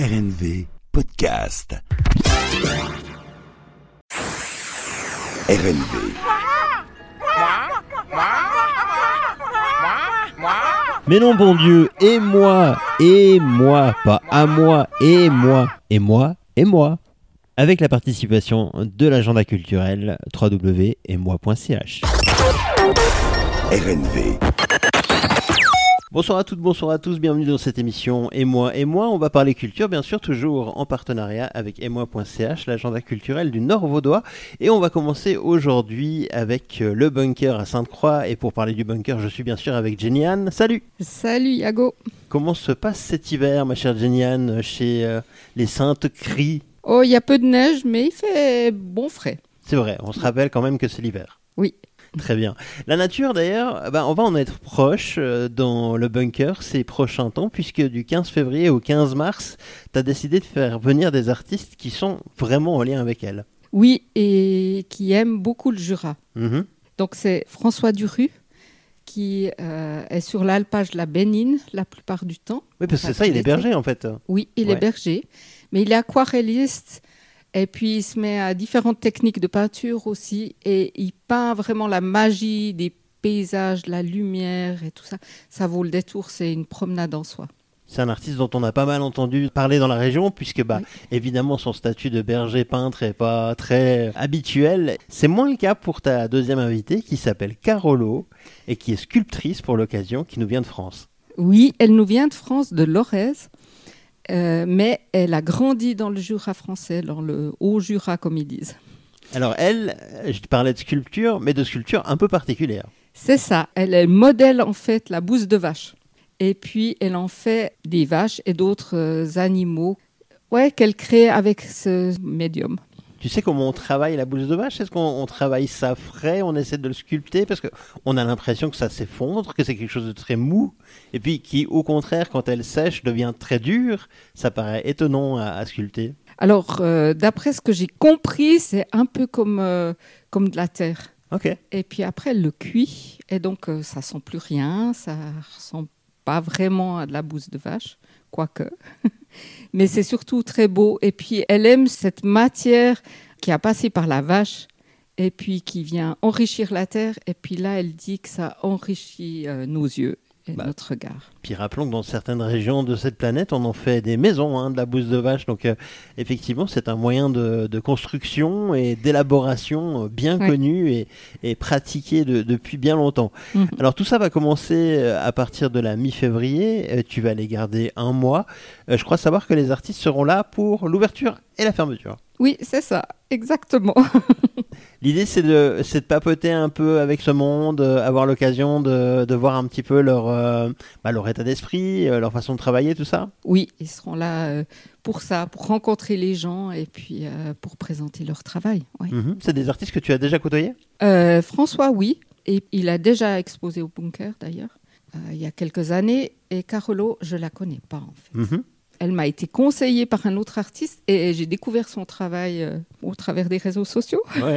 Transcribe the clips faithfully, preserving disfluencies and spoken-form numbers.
R N V Podcast. R N V. Mais non, bon Dieu, et moi, et moi, pas à moi, et moi, et moi, et moi. Avec la participation de l'agenda culturel w w w point et moi point c h. R N V. Bonsoir à toutes, bonsoir à tous, bienvenue dans cette émission Et moi, et moi, on va parler culture, bien sûr, toujours en partenariat avec et moi point c h, l'agenda culturel du Nord Vaudois. Et on va commencer aujourd'hui avec le bunker à Sainte-Croix. Et pour parler du bunker, je suis bien sûr avec Jenny Anne. Salut! Salut Yago! Comment se passe cet hiver, ma chère Jenny Anne, chez euh, les Saintes Cries? Oh, il y a peu de neige, mais il fait bon frais. C'est vrai, on se rappelle quand même que c'est l'hiver. Oui. Très bien. La nature, d'ailleurs, ben, on va en être proche euh, dans le bunker ces prochains temps, puisque du quinze février au quinze mars, tu as décidé de faire venir des artistes qui sont vraiment en lien avec elle. Oui, et qui aiment beaucoup le Jura. Mm-hmm. Donc c'est François Duru, qui euh, est sur l'alpage de la Bénigne la plupart du temps. Oui, parce que c'est ça, il est berger en fait. Oui, il Ouais. est berger, mais il est aquarelliste. Et puis, il se met à différentes techniques de peinture aussi. Et il peint vraiment la magie des paysages, de la lumière et tout ça. Ça vaut le détour, c'est une promenade en soi. C'est un artiste dont on a pas mal entendu parler dans la région, puisque bah, Oui. évidemment son statut de berger-peintre n'est pas très habituel. C'est moins le cas pour ta deuxième invitée, qui s'appelle Carolo, et qui est sculptrice pour l'occasion, qui nous vient de France. Oui, elle nous vient de France, de Lorez. Euh, mais elle a grandi dans le Jura français, dans le Haut-Jura, comme ils disent. Alors elle, je te parlais de sculpture, mais de sculpture un peu particulière. C'est ça, elle est modèle en fait la bouse de vache. Et puis elle en fait des vaches et d'autres euh, animaux ouais, qu'elle crée avec ce médium. Tu sais comment on travaille la bouse de vache? Est-ce qu'on on travaille ça frais, on essaie de le sculpter? Parce qu'on a l'impression que ça s'effondre, que c'est quelque chose de très mou, et puis qui, au contraire, quand elle sèche, devient très dur. Ça paraît étonnant à, à sculpter. Alors, euh, d'après ce que j'ai compris, c'est un peu comme, euh, comme de la terre. Ok. Et puis après, elle le cuit, et donc euh, ça sent plus rien, ça ressemble pas vraiment à de la bouse de vache, quoique. Mais c'est surtout très beau. Et puis, elle aime cette matière qui a passé par la vache et puis qui vient enrichir la terre. Et puis là, elle dit que ça enrichit euh, nos yeux et Bah. notre regard. Puis rappelons que dans certaines régions de cette planète, on en fait des maisons, hein, de la bouse de vache. Donc euh, effectivement, c'est un moyen de, de construction et d'élaboration euh, bien Ouais. connu et, et pratiqué de- depuis bien longtemps. Mhm. Alors tout ça va commencer euh, à partir de la mi-février. Euh, tu vas les garder un mois. Euh, je crois savoir que les artistes seront là pour l'ouverture et la fermeture. Oui, c'est ça, exactement. L'idée, c'est de, c'est de papoter un peu avec ce monde, euh, avoir l'occasion de, de voir un petit peu leur, euh, bah, leur état d'esprit, euh, leur façon de travailler, tout ça. Oui, ils seront là euh, pour ça, pour rencontrer les gens et puis euh, pour présenter leur travail. Ouais. Mhm. C'est des artistes que tu as déjà côtoyés? Euh, François, oui, et il a déjà exposé au Bunker d'ailleurs, euh, il y a quelques années. Et Carolo, je la connais pas en fait. Mhm. Elle m'a été conseillée par un autre artiste et j'ai découvert son travail euh, au travers des réseaux sociaux. Ouais.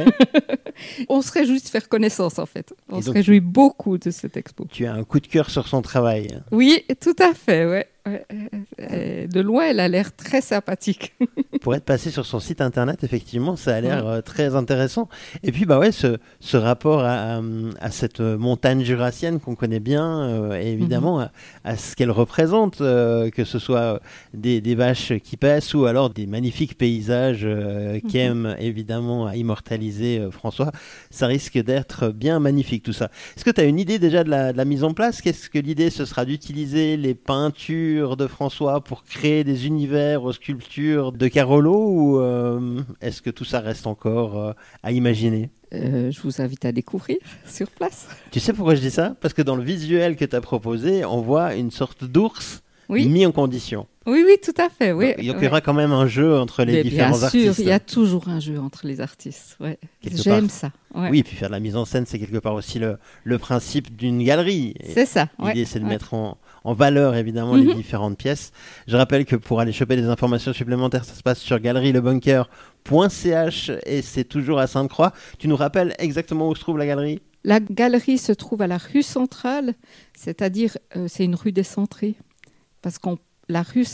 On se réjouit de faire connaissance en fait. On Et se donc- réjouit beaucoup de cette expo. Tu as un coup de cœur sur son travail. Oui, tout à fait. Ouais. Ouais, euh, euh, De loin, elle a l'air très sympathique. Pour être passé sur son site internet, effectivement, ça a l'air euh, très intéressant. Et puis, bah ouais, ce, ce rapport à, à, à cette euh, montagne jurassienne qu'on connaît bien, euh, et évidemment à, à ce qu'elle représente, euh, que ce soit euh, des, des vaches qui paissent ou alors des magnifiques paysages euh, qu'aime évidemment à immortaliser euh, François, ça risque d'être bien magnifique tout ça. Est-ce que tu as une idée déjà de la, de la mise en place? Qu'est-ce que l'idée ce sera d'utiliser les peintures de François pour créer des univers aux sculptures de Carolo, ou euh, est-ce que tout ça reste encore euh, à imaginer? Euh, je vous invite à découvrir sur place. Tu sais pourquoi je dis ça? Parce que dans le visuel que tu as proposé, on voit une sorte d'ours Oui, mis en condition. oui, oui, tout à fait. Oui, Donc, il y ouais. aura quand même un jeu entre les Mais différents bien sûr, artistes. il y a toujours un jeu entre les artistes. Ouais. Quelque J'aime part. ça. Ouais. Oui, et puis faire de la mise en scène, c'est quelque part aussi le, le principe d'une galerie. Et C'est ça. l'idée, ouais, c'est de ouais. mettre en, en valeur, évidemment, les Mhm. différentes pièces. Je rappelle que pour aller choper des informations supplémentaires, ça se passe sur galerie le bunker point c h et c'est toujours à Sainte-Croix. Tu nous rappelles exactement où se trouve la galerie? La galerie se trouve à la rue centrale, c'est-à-dire euh, c'est une rue décentrée, parce que la rue s-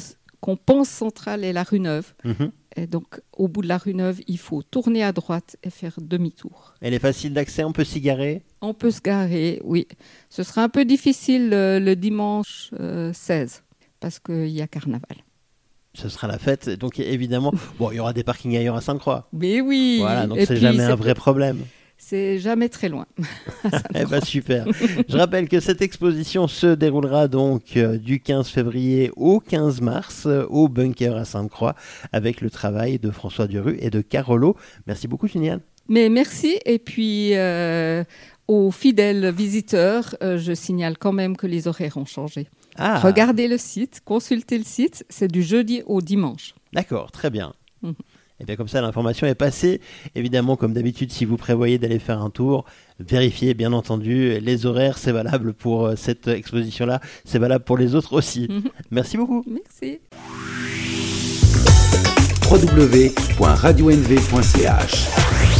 qu'on pense centrale est la rue Neuve. Mhm. Et donc, au bout de la rue Neuve, il faut tourner à droite et faire demi-tour. Elle est facile d'accès, on peut s'y garer? On peut se garer, oui. Ce sera un peu difficile le, le dimanche euh, seize, parce qu'il y a carnaval. Ce sera la fête, donc évidemment, bon, il y aura des parkings ailleurs à Sainte-Croix. Mais oui. Voilà, donc Et c'est puis, jamais c'est- un vrai problème. C'est jamais très loin. Eh ben super. Je rappelle que cette exposition se déroulera donc euh, du quinze février au quinze mars euh, au Bunker à Sainte-Croix avec le travail de François Duru et de Carolo. Merci beaucoup, Juliane. Mais merci. Et puis, euh, aux fidèles visiteurs, euh, je signale quand même que les horaires ont changé. Ah, Regardez le site, consultez le site. C'est du jeudi au dimanche. d'accord, très bien. Mhm. Et bien comme ça, l'information est passée. Évidemment, comme d'habitude, si vous prévoyez d'aller faire un tour, vérifiez bien entendu les horaires. C'est valable pour euh, cette exposition-là. C'est valable pour les autres aussi. Mhm. Merci beaucoup. Merci. w w w point radio n v point c h